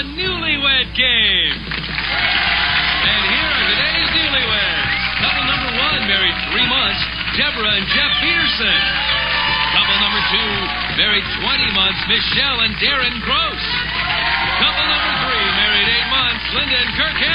the Newlywed Game. And here are today's newlyweds. Couple number 1, married 3 months, Deborah and Jeff Peterson. Couple number 2, married 20 months, Michelle and Darren Gross. Couple number 3, married 8 months, Linda and Kirk